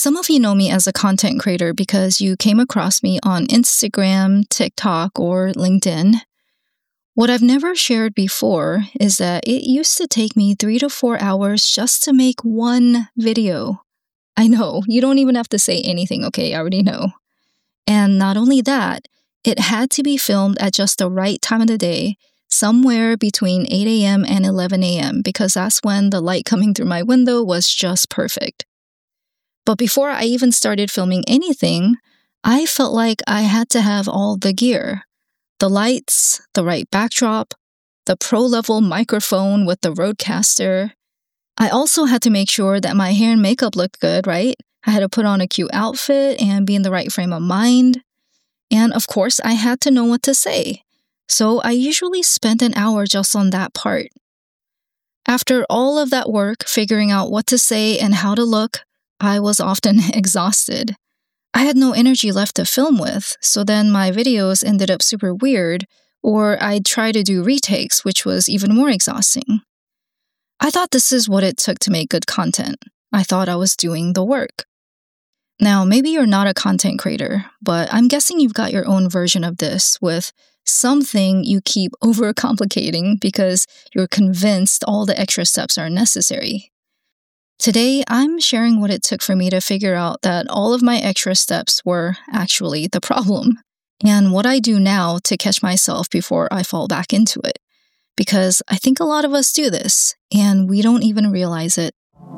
Some of you know me as a content creator because you came across me on Instagram, TikTok, or LinkedIn. What I've never shared before is that it used to take me 3 to 4 hours just to make one video. I know, you don't even have to say anything, okay? I already know. And not only that, it had to be filmed at just the right time of the day, somewhere between 8 a.m. and 11 a.m., because that's when the light coming through my window was just perfect. But before I even started filming anything, I felt like I had to have all the gear. The lights, the right backdrop, the pro-level microphone with the Rodecaster. I also had to make sure that my hair and makeup looked good, right? I had to put on a cute outfit and be in the right frame of mind. And of course, I had to know what to say. So I usually spent an hour just on that part. After all of that work, figuring out what to say and how to look, I was often exhausted. I had no energy left to film with, so then my videos ended up super weird, or I'd try to do retakes, which was even more exhausting. I thought this is what it took to make good content. I thought I was doing the work. Now, maybe you're not a content creator, but I'm guessing you've got your own version of this with something you keep overcomplicating because you're convinced all the extra steps are necessary. Today, I'm sharing what it took for me to figure out that all of my extra steps were actually the problem, and what I do now to catch myself before I fall back into it. Because I think a lot of us do this, and we don't even realize it.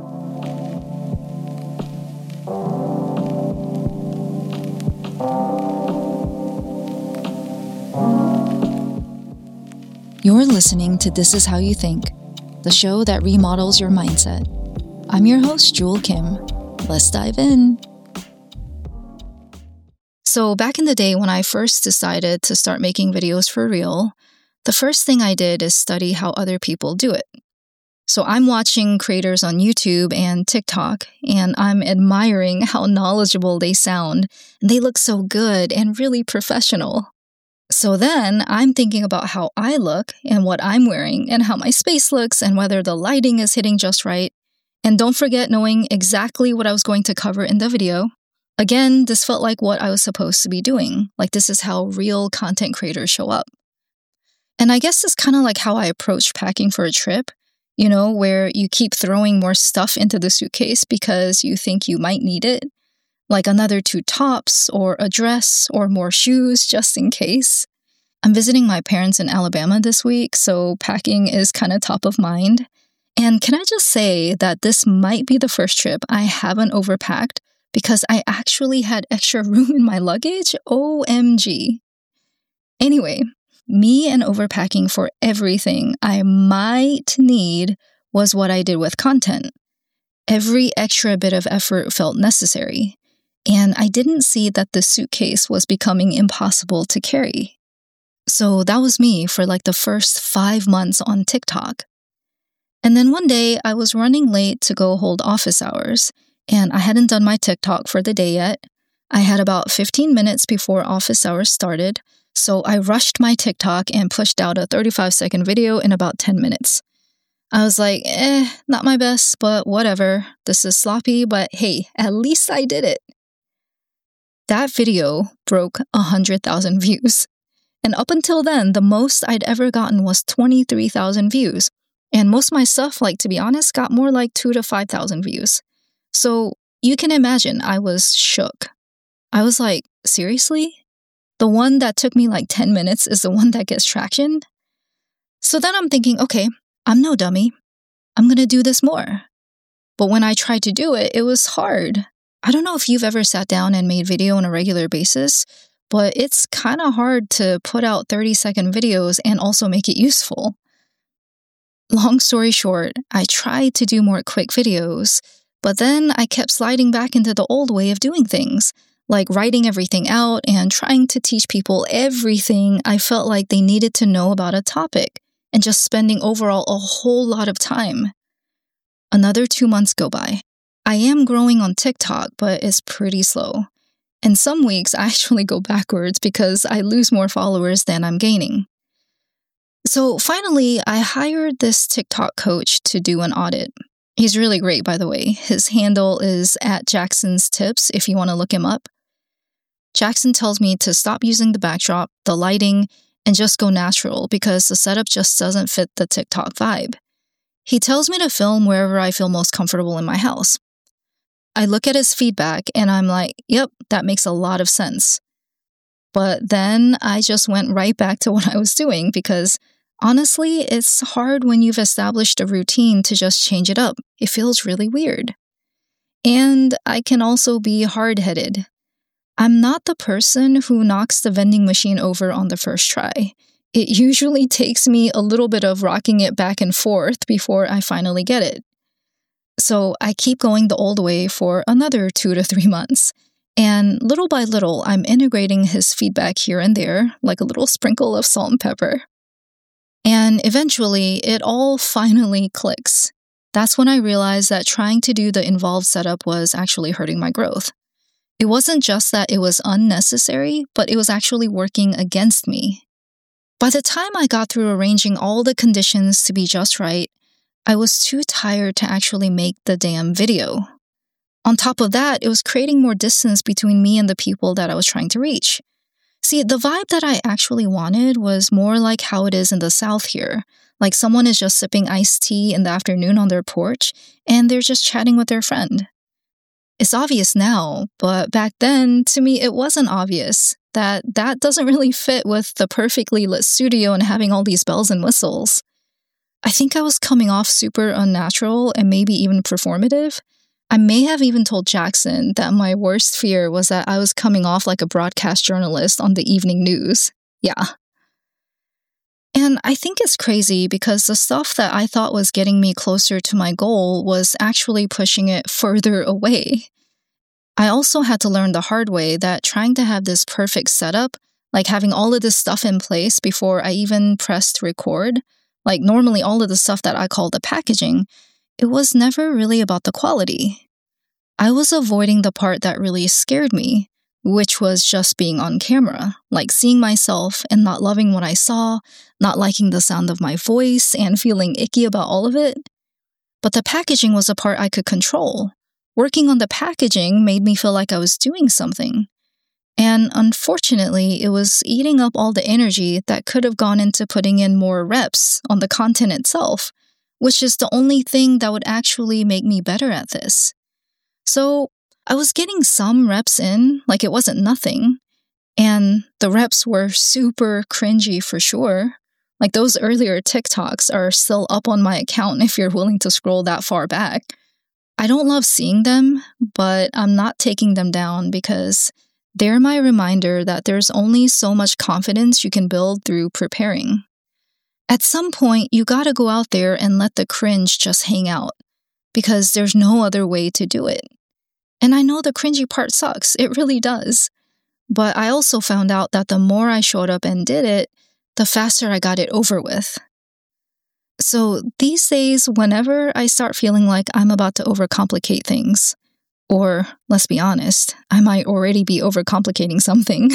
You're listening to This Is How You Think, the show that remodels your mindset. I'm your host, Jewel Kim. Let's dive in. So back in the day when I first decided to start making videos for real, the first thing I did is study how other people do it. So I'm watching creators on YouTube and TikTok, and I'm admiring how knowledgeable they sound, and they look so good and really professional. So then I'm thinking about how I look and what I'm wearing and how my space looks and whether the lighting is hitting just right. And don't forget knowing exactly what I was going to cover in the video. Again, this felt like what I was supposed to be doing. Like this is how real content creators show up. And I guess it's kind of like how I approach packing for a trip, where you keep throwing more stuff into the suitcase because you think you might need it. Like another 2 tops or a dress or more shoes just in case. I'm visiting my parents in Alabama this week, so packing is kind of top of mind. And can I just say that this might be the first trip I haven't overpacked because I actually had extra room in my luggage? OMG. Anyway, me and overpacking for everything I might need was what I did with content. Every extra bit of effort felt necessary, and I didn't see that the suitcase was becoming impossible to carry. So that was me for like the first 5 months on TikTok. And then one day, I was running late to go hold office hours, and I hadn't done my TikTok for the day yet. I had about 15 minutes before office hours started, so I rushed my TikTok and pushed out a 35-second video in about 10 minutes. I was like, not my best, but whatever. This is sloppy, but hey, at least I did it. That video broke 100,000 views. And up until then, the most I'd ever gotten was 23,000 views. And most of my stuff, to be honest, got more like 2,000 to 5,000 views. So you can imagine I was shook. I was like, seriously? The one that took me 10 minutes is the one that gets traction? So then I'm thinking, okay, I'm no dummy. I'm going to do this more. But when I tried to do it, it was hard. I don't know if you've ever sat down and made video on a regular basis, but it's kind of hard to put out 30-second videos and also make it useful. Long story short, I tried to do more quick videos, but then I kept sliding back into the old way of doing things, like writing everything out and trying to teach people everything I felt like they needed to know about a topic, and just spending overall a whole lot of time. Another 2 months go by. I am growing on TikTok, but it's pretty slow. And some weeks I actually go backwards because I lose more followers than I'm gaining. So finally, I hired this TikTok coach to do an audit. He's really great, by the way. His handle is @Jackson'sTips if you want to look him up. Jackson tells me to stop using the backdrop, the lighting, and just go natural because the setup just doesn't fit the TikTok vibe. He tells me to film wherever I feel most comfortable in my house. I look at his feedback and I'm like, yep, that makes a lot of sense. But then I just went right back to what I was doing because honestly, it's hard when you've established a routine to just change it up. It feels really weird. And I can also be hard-headed. I'm not the person who knocks the vending machine over on the first try. It usually takes me a little bit of rocking it back and forth before I finally get it. So I keep going the old way for another 2 to 3 months. And little by little, I'm integrating his feedback here and there, like a little sprinkle of salt and pepper. And eventually, it all finally clicks. That's when I realized that trying to do the involved setup was actually hurting my growth. It wasn't just that it was unnecessary, but it was actually working against me. By the time I got through arranging all the conditions to be just right, I was too tired to actually make the damn video. On top of that, it was creating more distance between me and the people that I was trying to reach. See, the vibe that I actually wanted was more like how it is in the South here. Like someone is just sipping iced tea in the afternoon on their porch, and they're just chatting with their friend. It's obvious now, but back then, to me, it wasn't obvious that doesn't really fit with the perfectly lit studio and having all these bells and whistles. I think I was coming off super unnatural and maybe even performative. I may have even told Jackson that my worst fear was that I was coming off like a broadcast journalist on the evening news. Yeah. And I think it's crazy because the stuff that I thought was getting me closer to my goal was actually pushing it further away. I also had to learn the hard way that trying to have this perfect setup, like having all of this stuff in place before I even pressed record, like normally all of the stuff that I call the packaging, it was never really about the quality. I was avoiding the part that really scared me, which was just being on camera, like seeing myself and not loving what I saw, not liking the sound of my voice, and feeling icky about all of it. But the packaging was a part I could control. Working on the packaging made me feel like I was doing something. And unfortunately, it was eating up all the energy that could have gone into putting in more reps on the content itself, which is the only thing that would actually make me better at this. So I was getting some reps in, like it wasn't nothing, and the reps were super cringy for sure. Like those earlier TikToks are still up on my account if you're willing to scroll that far back. I don't love seeing them, but I'm not taking them down because they're my reminder that there's only so much confidence you can build through preparing. At some point, you gotta go out there and let the cringe just hang out, because there's no other way to do it. And I know the cringy part sucks, it really does. But I also found out that the more I showed up and did it, the faster I got it over with. So these days, whenever I start feeling like I'm about to overcomplicate things, or let's be honest, I might already be overcomplicating something,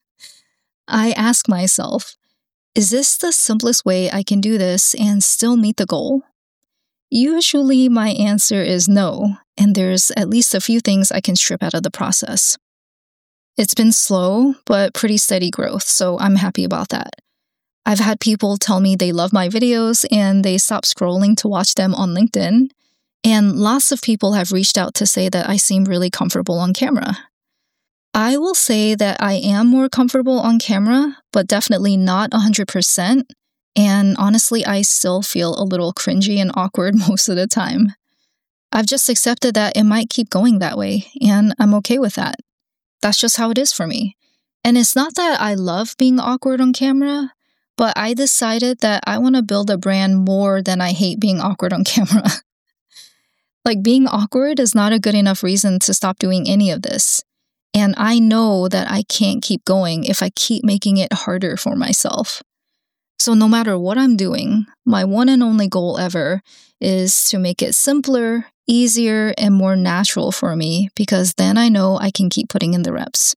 I ask myself, is this the simplest way I can do this and still meet the goal? Usually my answer is no, and there's at least a few things I can strip out of the process. It's been slow, but pretty steady growth, so I'm happy about that. I've had people tell me they love my videos and they stop scrolling to watch them on LinkedIn, and lots of people have reached out to say that I seem really comfortable on camera. I will say that I am more comfortable on camera, but definitely not 100%, and honestly, I still feel a little cringy and awkward most of the time. I've just accepted that it might keep going that way, and I'm okay with that. That's just how it is for me. And it's not that I love being awkward on camera, but I decided that I want to build a brand more than I hate being awkward on camera. Like, being awkward is not a good enough reason to stop doing any of this. And I know that I can't keep going if I keep making it harder for myself. So no matter what I'm doing, my one and only goal ever is to make it simpler, easier, and more natural for me, because then I know I can keep putting in the reps.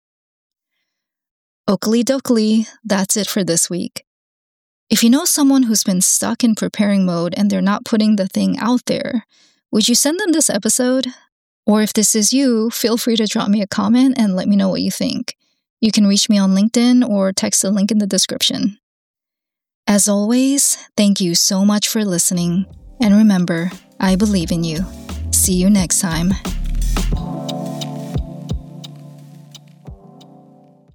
Oakley dokley, that's it for this week. If you know someone who's been stuck in preparing mode and they're not putting the thing out there, Would you send them this episode? Or if this is you, feel free to drop me a comment and let me know what you think. You can reach me on LinkedIn or text the link in the description. As always, thank you so much for listening. And remember, I believe in you. See you next time.